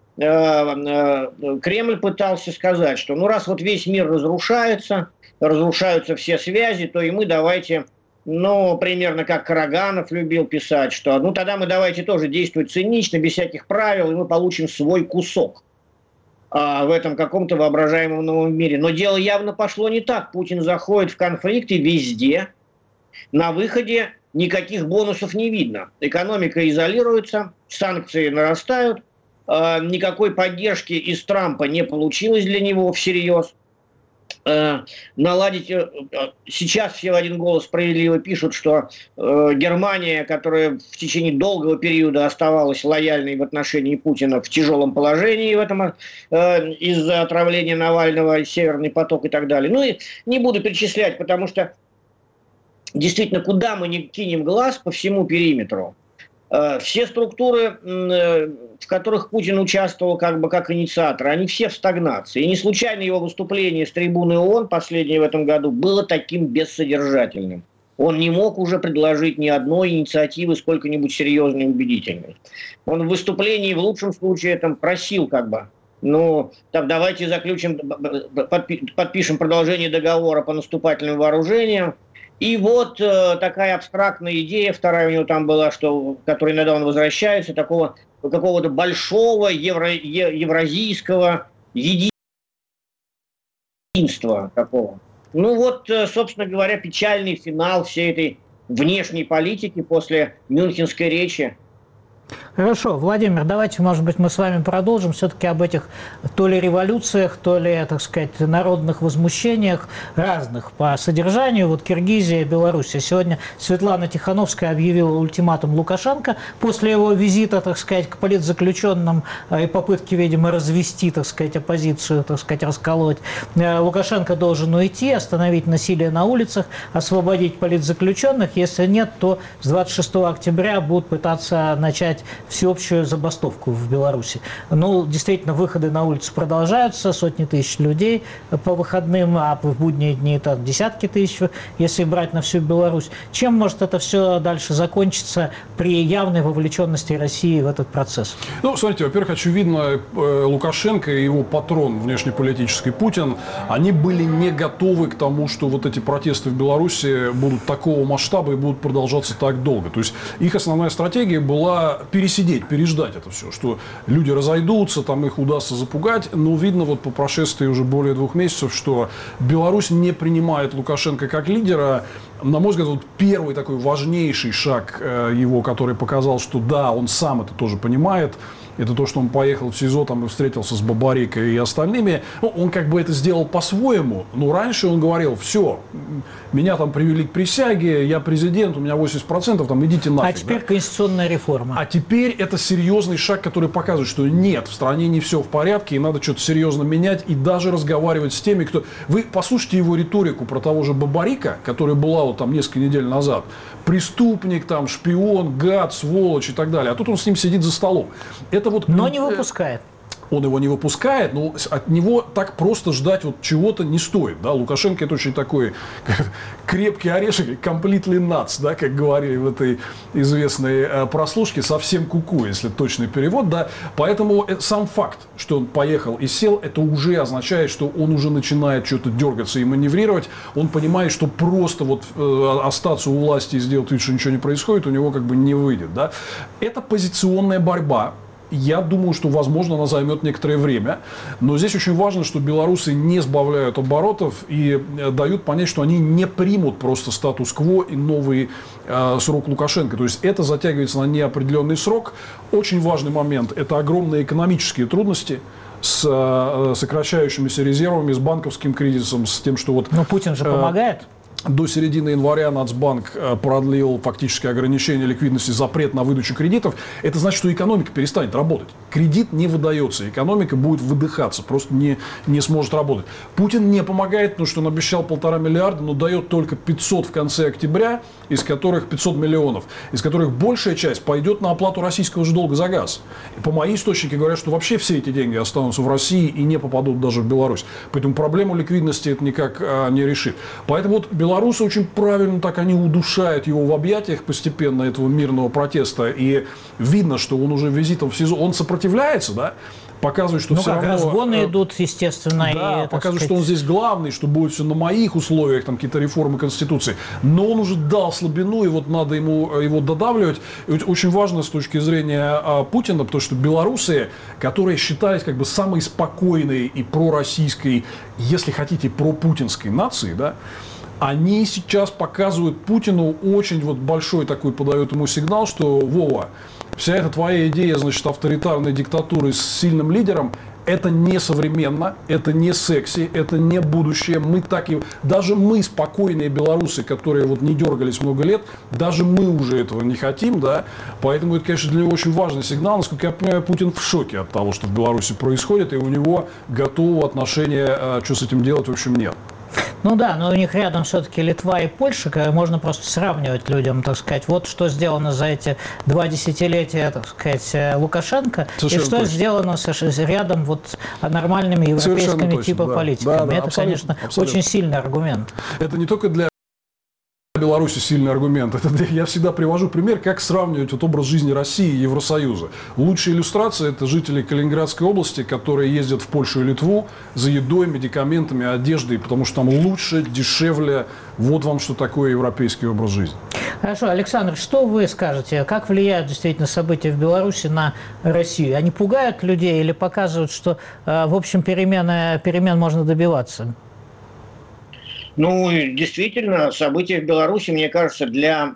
Кремль пытался сказать, что ну раз вот весь мир разрушаются все связи, то и мы давайте... Ну, примерно как Караганов любил писать, что ну тогда мы давайте тоже действовать цинично, без всяких правил, и мы получим свой кусок в этом каком-то воображаемом новом мире. Но дело явно пошло не так. Путин заходит в конфликты везде. На выходе никаких бонусов не видно. Экономика изолируется, санкции нарастают, никакой поддержки из Трампа не получилось для него всерьез. Наладить... Сейчас все в один голос справедливо пишут, что Германия, которая в течение долгого периода оставалась лояльной в отношении Путина, в тяжелом положении в этом из-за отравления Навального, Северный поток и так далее. Ну и не буду перечислять, потому что действительно, куда мы не кинем глаз по всему периметру, все структуры, в которых Путин участвовал как инициатор, они все в стагнации. И не случайно его выступление с трибуны ООН, последнее в этом году, было таким бессодержательным. Он не мог уже предложить ни одной инициативы сколько-нибудь серьезной и убедительной. Он в выступлении в лучшем случае там просил ну, там, давайте подпишем продолжение договора по наступательным вооружениям. И вот такая абстрактная идея, вторая у него там была, которой иногда он возвращается, какого-то большого евразийского единства такого. Ну вот, собственно говоря, печальный финал всей этой внешней политики после мюнхенской речи. Хорошо, Владимир, давайте, может быть, мы с вами продолжим все-таки об этих то ли революциях, то ли, так сказать, народных возмущениях разных по содержанию. Вот Киргизия, Белоруссия. Сегодня Светлана Тихановская объявила ультиматум Лукашенко после его визита, так сказать, к политзаключенным и попытки, видимо, развести, так сказать, оппозицию, так сказать, расколоть. Лукашенко должен уйти, остановить насилие на улицах, освободить политзаключенных. Если нет, то с 26 октября будут пытаться начать всеобщую забастовку в Беларуси. Ну, действительно, выходы на улицу продолжаются, сотни тысяч людей по выходным, а в будние дни это десятки тысяч, если брать на всю Беларусь. Чем может это все дальше закончиться при явной вовлеченности России в этот процесс? Ну, смотрите, во-первых, очевидно, Лукашенко и его патрон внешнеполитический Путин, они были не готовы к тому, что вот эти протесты в Беларуси будут такого масштаба и будут продолжаться так долго. То есть их основная стратегия была пересидеть, переждать это все, что люди разойдутся, там их удастся запугать, но видно вот по прошествии уже более 2 месяцев, что Беларусь не принимает Лукашенко как лидера. На мой взгляд, вот первый такой важнейший шаг его, который показал, что да, он сам это тоже понимает, это то, что он поехал в СИЗО там, и встретился с Бабарикой и остальными. Ну, он как бы это сделал по-своему, но раньше он говорил: все, меня там привели к присяге, я президент, у меня 80%, там идите нафиг. А теперь конституционная реформа. А теперь это серьезный шаг, который показывает, что нет, в стране не все в порядке, и надо что-то серьезно менять, и даже разговаривать с теми, кто... Вы послушайте его риторику про того же Бабарика, которая была вот там несколько недель назад. Преступник, там, шпион, гад, сволочь и так далее. А тут он с ним сидит за столом. Это вот... Но не выпускает. Он его не выпускает, но от него так просто ждать вот чего-то не стоит. Да? Лукашенко – это очень такой крепкий орешек, completely nuts, да, как говорили в этой известной прослушке, совсем куку, если точный перевод. Да? Поэтому сам факт, что он поехал и сел, это уже означает, что он уже начинает что-то дергаться и маневрировать. Он понимает, что просто вот остаться у власти и сделать вид, что ничего не происходит, у него как бы не выйдет. Да? Это позиционная борьба. Я думаю, что, возможно, она займет некоторое время. Но здесь очень важно, что белорусы не сбавляют оборотов и дают понять, что они не примут просто статус-кво и новый срок Лукашенко. То есть это затягивается на неопределенный срок. Очень важный момент – это огромные экономические трудности с сокращающимися резервами, с банковским кризисом, с тем, что вот... Но Путин же помогает. До середины января Нацбанк продлил фактически ограничение ликвидности, запрет на выдачу кредитов. Это значит, что экономика перестанет работать. Кредит не выдается, экономика будет выдыхаться, просто не сможет работать. Путин не помогает, потому что он обещал 1,5 миллиарда, но дает только 500 в конце октября, из которых 500 миллионов, из которых большая часть пойдет на оплату российского же долга за газ. И по моим источникам говорят, что вообще все эти деньги останутся в России и не попадут даже в Беларусь. Поэтому проблему ликвидности это никак не решит. Поэтому вот белорусы очень правильно так, они удушают его в объятиях постепенно, этого мирного протеста. И видно, что он уже визитом в СИЗО, он сопротивляется, да? Показывает, что все равно... разгоны идут, естественно. Да, и, показывает, что он здесь главный, что будет все на моих условиях, там какие-то реформы Конституции. Но он уже дал слабину, и вот надо ему его додавливать. И очень важно с точки зрения Путина, потому что белорусы, которые считались как бы самой спокойной и пророссийской, если хотите, пропутинской нацией, да, они сейчас показывают Путину очень вот большой такой, подают ему сигнал, что Вова, вся эта твоя идея, значит, авторитарной диктатуры с сильным лидером, это не современно, это не секси, это не будущее. Мы так и... Даже мы, спокойные белорусы, которые вот не дергались много лет, даже мы уже этого не хотим, да. Поэтому это, конечно, для него очень важный сигнал. Насколько я понимаю, Путин в шоке от того, что в Беларуси происходит, и у него готового отношения, что с этим делать, в общем, нет. Ну да, но у них рядом все-таки Литва и Польша, можно просто сравнивать людям, так сказать, вот что сделано за эти 2 десятилетия, так сказать, Лукашенко, совершенно и что точно сделано рядом вот нормальными европейскими типа политиками. Да, это, конечно, очень сильный аргумент. Это не только для Беларуси сильный аргумент. Это я всегда привожу пример, как сравнивать вот образ жизни России и Евросоюза. Лучшая иллюстрация – это жители Калининградской области, которые ездят в Польшу и Литву за едой, медикаментами, одеждой, потому что там лучше, дешевле. Вот вам что такое европейский образ жизни. Хорошо, Александр, что вы скажете? Как влияют действительно события в Беларуси на Россию? Они пугают людей или показывают, что, в общем, перемен можно добиваться? Ну, действительно, события в Беларуси, мне кажется, для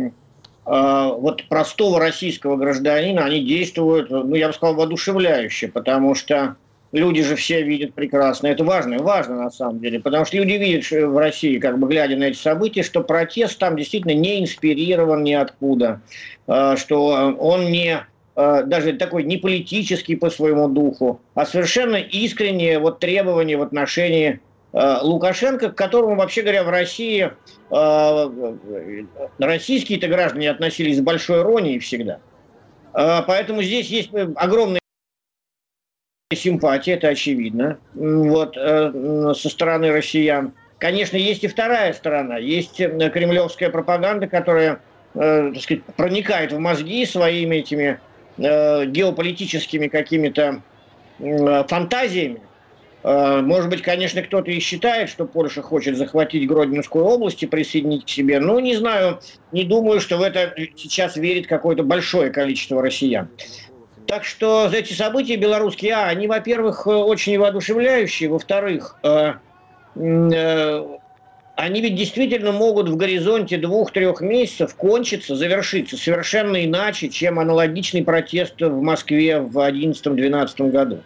вот простого российского гражданина, они действуют, ну, я бы сказал, воодушевляюще, потому что люди же все видят прекрасно. Это важно на самом деле, потому что люди видят в России, как бы глядя на эти события, что протест там действительно не инспирирован ниоткуда, что он не... даже такой не политический по своему духу, а совершенно искреннее вот требование в отношении Лукашенко, к которому, вообще говоря, в России российские-то граждане относились с большой иронией всегда. Поэтому здесь есть огромная симпатия, это очевидно, вот, со стороны россиян. Конечно, есть и вторая сторона. Есть кремлевская пропаганда, которая, так сказать, проникает в мозги своими этими геополитическими какими-то фантазиями. Может быть, конечно, кто-то и считает, что Польша хочет захватить Гродненскую область и присоединить к себе. Но не знаю, не думаю, что в это сейчас верит какое-то большое количество россиян. Так что эти события белорусские, они, во-первых, очень воодушевляющие, во-вторых, они ведь действительно могут в горизонте 2-3 месяцев кончиться, завершиться совершенно иначе, чем аналогичный протест в Москве в 2011-2012 году.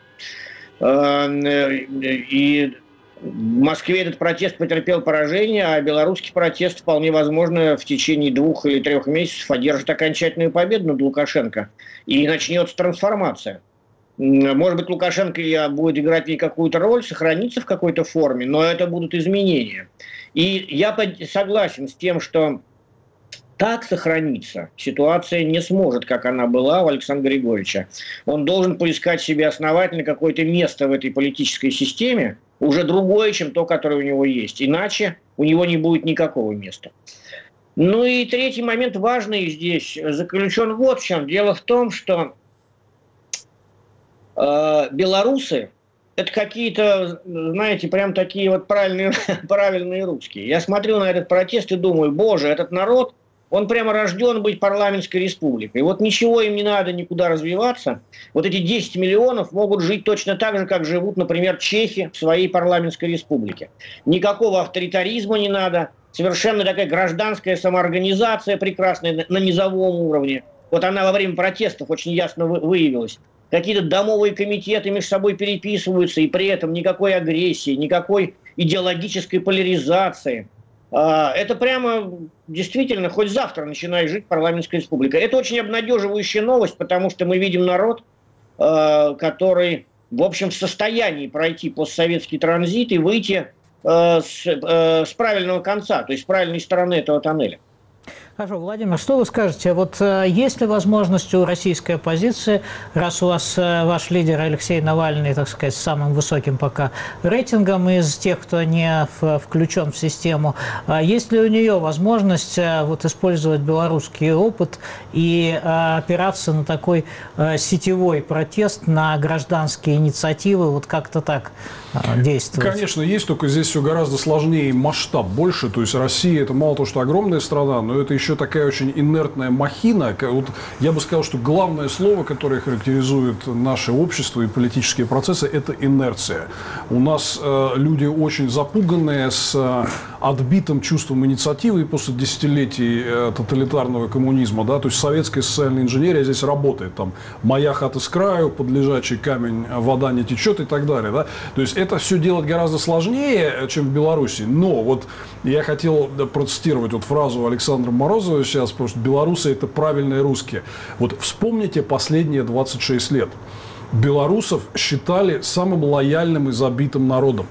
И в Москве этот протест потерпел поражение, а белорусский протест, вполне возможно, в течение 2 или 3 месяцев одержит окончательную победу над Лукашенко, и начнется трансформация. Может быть, Лукашенко будет играть не какую-то роль, сохранится в какой-то форме, но это будут изменения. И я согласен с тем, что так сохраниться ситуация не сможет, как она была у Александра Григорьевича. Он должен поискать себе основательно какое-то место в этой политической системе, уже другое, чем то, которое у него есть. Иначе у него не будет никакого места. Ну и третий момент важный здесь заключен вот в чем. Дело в том, что белорусы – это какие-то, знаете, прям такие вот правильные русские. Я смотрю на этот протест и думаю, боже, этот народ, он прямо рожден быть парламентской республикой. Вот ничего им не надо никуда развиваться. Вот эти 10 миллионов могут жить точно так же, как живут, например, чехи в своей парламентской республике. Никакого авторитаризма не надо. Совершенно такая гражданская самоорганизация прекрасная на низовом уровне. Вот она во время протестов очень ясно выявилась. Какие-то домовые комитеты между собой переписываются, и при этом никакой агрессии, никакой идеологической поляризации. Это прямо действительно, хоть завтра начинай жить парламентская республика. Это очень обнадеживающая новость, потому что мы видим народ, который, в общем, в состоянии пройти постсоветский транзит и выйти с правильного конца, то есть с правильной стороны этого тоннеля. Хорошо, Владимир, что вы скажете? Вот есть ли возможность у российской оппозиции, раз у вас ваш лидер Алексей Навальный, так сказать, с самым высоким пока рейтингом из тех, кто не включен в систему, есть ли у нее возможность вот использовать белорусский опыт и опираться на такой сетевой протест, на гражданские инициативы, вот как-то так действовать? Конечно, есть, только здесь все гораздо сложнее, масштаб больше. То есть Россия – это мало того, что огромная страна, но это еще такая очень инертная махина. Вот я бы сказал, что главное слово, которое характеризует наше общество и политические процессы – это инерция. У нас люди очень запуганные, с отбитым чувством инициативы после десятилетий тоталитарного коммунизма. Да? То есть советская социальная инженерия здесь работает. Там «моя хата с краю», «под лежачий камень вода не течет» и так далее. Да? То есть это все делать гораздо сложнее, чем в Беларуси. Но вот я хотел процитировать вот фразу Александра Морозова сейчас, потому что белорусы – это правильные русские. Вот вспомните последние 26 лет. Белорусов считали самым лояльным и забитым народом.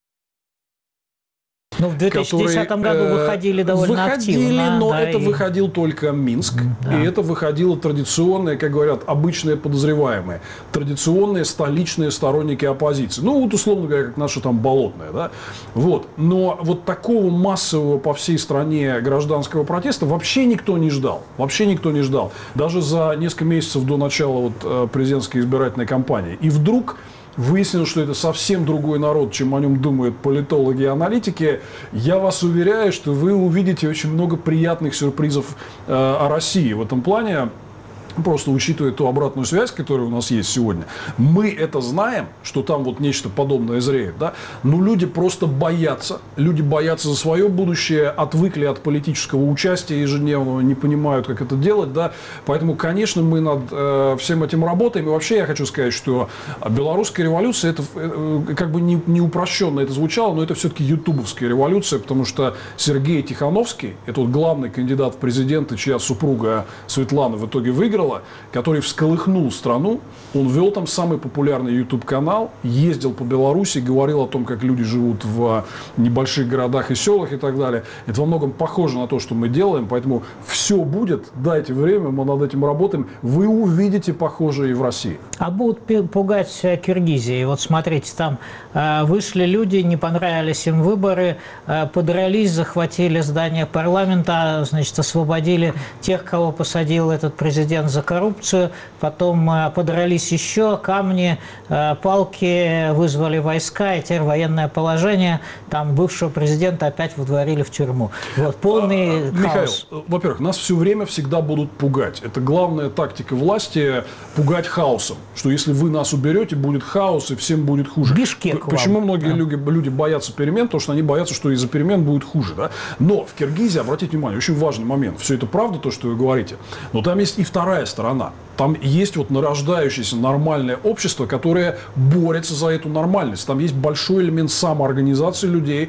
Ну, в 2010 году выходили довольно активно. Но это выходил только Минск. Да. И это выходило традиционные, как говорят, обычные подозреваемые. Традиционные столичные сторонники оппозиции. Ну, вот условно говоря, как наши там болотные. Да? Вот. Но вот такого массового по всей стране гражданского протеста вообще никто не ждал. Вообще никто не ждал. Даже за несколько месяцев до начала вот президентской избирательной кампании. И вдруг выяснилось, что это совсем другой народ, чем о нем думают политологи и аналитики. Я вас уверяю, что вы увидите очень много приятных сюрпризов о России в этом плане. Просто учитывая ту обратную связь, которая у нас есть сегодня, мы это знаем, что там вот нечто подобное зреет, да? Но люди просто боятся. Люди боятся за свое будущее, отвыкли от политического участия ежедневного, не понимают, как это делать, да? Поэтому, конечно, мы над всем этим работаем. И вообще я хочу сказать, что белорусская революция, это как бы не упрощенно это звучало, но это все-таки ютубовская революция, потому что Сергей Тихановский, это вот главный кандидат в президенты, чья супруга Светлана в итоге выиграла, который всколыхнул страну. Он вел там самый популярный YouTube-канал, ездил по Беларуси, говорил о том, как люди живут в небольших городах и селах и так далее. Это во многом похоже на то, что мы делаем, поэтому все будет, дайте время, мы над этим работаем, вы увидите похожее и в России. А будут пугать Киргизии? Вот смотрите, там вышли люди, не понравились им выборы, подрались, захватили здание парламента, значит, освободили тех, кого посадил этот президент Мишустян за коррупцию, потом подрались еще, камни, палки, вызвали войска, и теперь военное положение, там бывшего президента опять выдворили в тюрьму. Вот, полный хаос. Михаил, во-первых, нас все время всегда будут пугать. Это главная тактика власти – пугать хаосом. Что если вы нас уберете, будет хаос, и всем будет хуже. Бишкек Почему вам. многие люди боятся перемен? Потому что они боятся, что из-за перемен будет хуже. Да? Но в Киргизии, обратите внимание, очень важный момент. Все это правда, то, что вы говорите. Но там есть и вторая сторона. Там есть вот нарождающееся нормальное общество, которое борется за эту нормальность. Там есть большой элемент самоорганизации людей,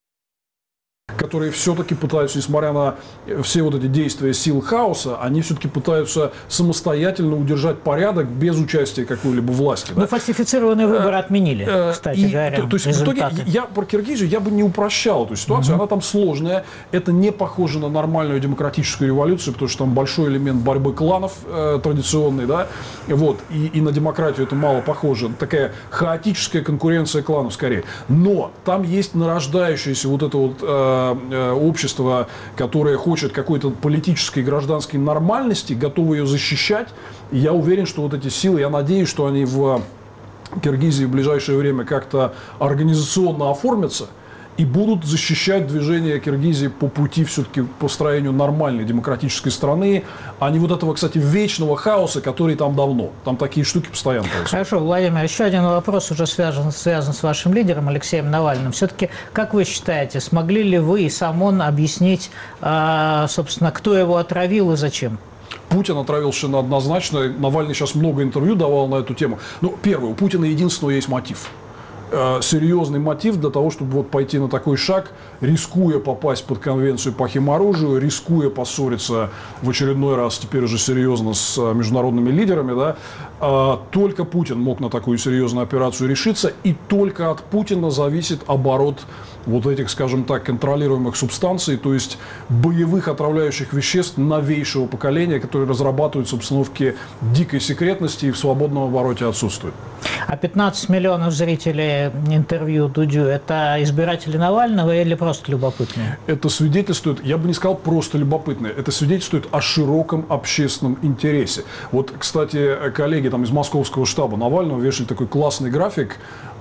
которые все-таки пытаются, несмотря на все вот эти действия сил хаоса, они все-таки пытаются самостоятельно удержать порядок без участия какой-либо власти. Но фальсифицированные выборы отменили, кстати говоря. То есть в итоге я про Киргизию я бы не упрощал эту ситуацию, она там сложная, это не похоже на нормальную демократическую революцию, потому что там большой элемент борьбы кланов традиционный, да, вот, и на демократию это мало похоже, такая хаотическая конкуренция кланов скорее. Но там есть нарождающееся вот это вот общество, которое хочет какой-то политической и гражданской нормальности, готово ее защищать. И я уверен, что вот эти силы, я надеюсь, что они в Киргизии в ближайшее время как-то организационно оформятся и будут защищать движение Киргизии по пути все-таки к построению нормальной демократической страны, а не вот этого, кстати, вечного хаоса, который там давно. Там такие штуки постоянно происходят. Хорошо, Владимир, еще один вопрос уже связан с вашим лидером Алексеем Навальным. Все-таки, как вы считаете, смогли ли вы и сам он объяснить, собственно, кто его отравил и зачем? Путин отравил совершенно однозначно. Навальный сейчас много интервью давал на эту тему. Ну, первое, у Путина единственного есть мотив. Серьезный мотив для того, чтобы вот пойти на такой шаг, рискуя попасть под конвенцию по химоружию, рискуя поссориться в очередной раз теперь уже серьезно с международными лидерами, да, только Путин мог на такую серьезную операцию решиться, и только от Путина зависит оборот вот этих, скажем так, контролируемых субстанций, то есть боевых отравляющих веществ новейшего поколения, которые разрабатываются в обстановке дикой секретности и в свободном обороте отсутствуют. А 15 миллионов зрителей интервью Дудю – это избиратели Навального или просто любопытные? Это свидетельствует, я бы не сказал просто любопытное, это свидетельствует о широком общественном интересе. Вот, кстати, коллеги там из московского штаба Навального вешали такой классный график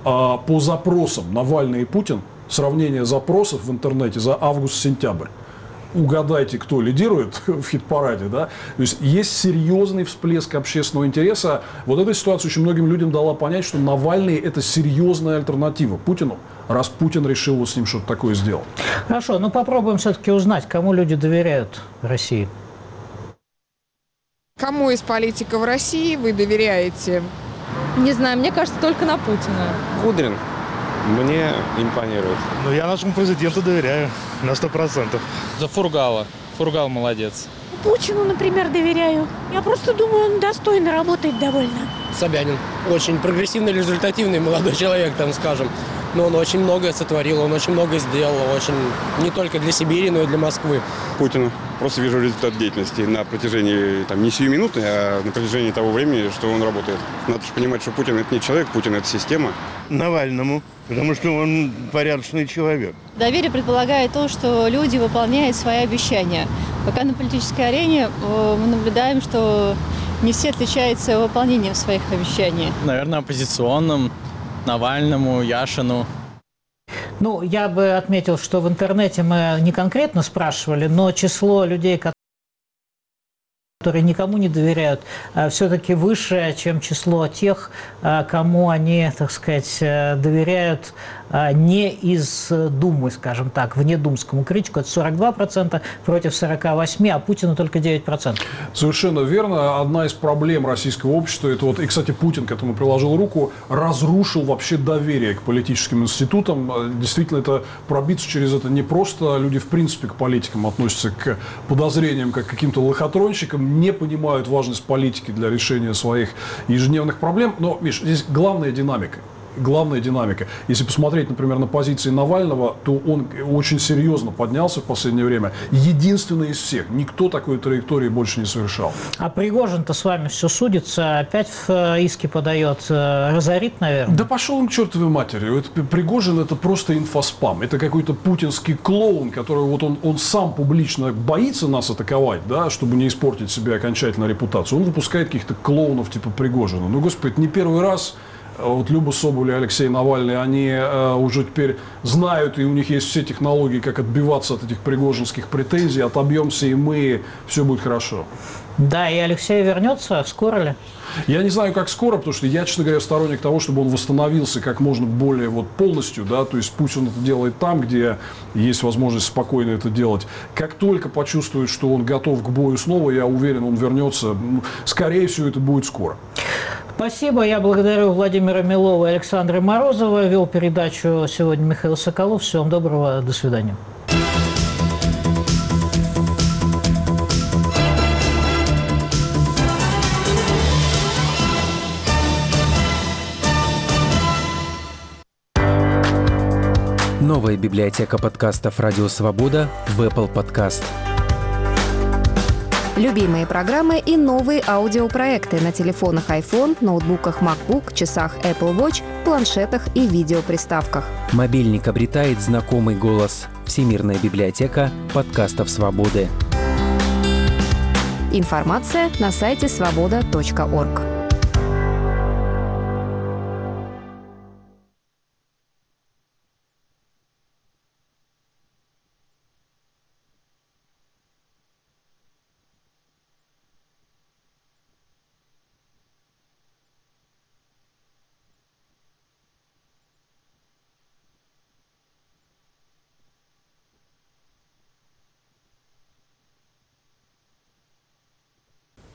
по запросам Навальный и Путин, сравнение запросов в интернете за август-сентябрь. Угадайте, кто лидирует в хит-параде, да? То есть есть серьезный всплеск общественного интереса. Вот эта ситуация очень многим людям дала понять, что Навальный – это серьезная альтернатива Путину, раз Путин решил вот с ним что-то такое сделать. Хорошо, ну попробуем все-таки узнать, кому люди доверяют России. Кому из политиков России вы доверяете? Не знаю, мне кажется, только на Путина. Кудрин мне импонирует. Ну, я нашему президенту доверяю на 100%. За Фургала. Фургал молодец. Путину, например, доверяю. Я просто думаю, он достойно работает довольно. Собянин. Очень прогрессивный, результативный молодой человек, там скажем. Но он очень многое сотворил, он очень многое сделал. Очень не только для Сибири, но и для Москвы. Путину. Просто вижу результат деятельности на протяжении, там, не сиюминутной, а на протяжении того времени, что он работает. Надо же понимать, что Путин – это не человек, Путин – это система. Навальному, потому что он порядочный человек. Доверие предполагает то, что люди выполняют свои обещания. Пока на политической арене мы наблюдаем, что не все отличаются выполнением своих обещаний. Наверное, оппозиционным, Навальному, Яшину. Ну, я бы отметил, что в интернете мы не конкретно спрашивали, но число людей, которые никому не доверяют, все-таки выше, чем число тех, кому они, так сказать, доверяют не из Думы, скажем так, внедумскому критику. Это 42% против 48%, а Путину только 9%. Совершенно верно. Одна из проблем российского общества, это вот, и, кстати, Путин к этому приложил руку, разрушил вообще доверие к политическим институтам. Действительно, это пробиться через это не просто. Люди, в принципе, к политикам относятся к подозрениям, как к каким-то лохотронщикам, не понимают важность политики для решения своих ежедневных проблем. Но, Миш, здесь главная динамика. главная динамика. Если посмотреть, например, на позиции Навального, то он очень серьезно поднялся в последнее время. Единственный из всех. Никто такой траектории больше не совершал. А Пригожин-то с вами все судится, опять в иски подает, разорит, наверное? Да пошел он к чертовой матери. Пригожин — это просто инфоспам. Это какой-то путинский клоун, который вот он сам публично боится нас атаковать, да, чтобы не испортить себе окончательно репутацию. Он выпускает каких-то клоунов типа Пригожина. Ну, господи, это не первый раз. Вот Люба Соболь и Алексей Навальный, они уже теперь знают, и у них есть все технологии, как отбиваться от этих пригожинских претензий. Отобьемся и мы, все будет хорошо. Да, и Алексей вернется, скоро ли? Я не знаю, как скоро, потому что я, честно говоря, сторонник того, чтобы он восстановился как можно более вот полностью, да, то есть пусть он это делает там, где есть возможность спокойно это делать. Как только почувствует, что он готов к бою снова, я уверен, он вернется. Скорее всего, это будет скоро. Спасибо. Я благодарю Владимира Милова и Александра Морозова. Вел передачу сегодня Михаил Соколов. Всего вам доброго. До свидания. Новая библиотека подкастов «Радио Свобода» в Apple Podcast. Любимые программы и новые аудиопроекты на телефонах iPhone, ноутбуках MacBook, часах Apple Watch, планшетах и видеоприставках. Мобильник обретает знакомый голос. Всемирная библиотека подкастов «Свободы». Информация на сайте svoboda.org.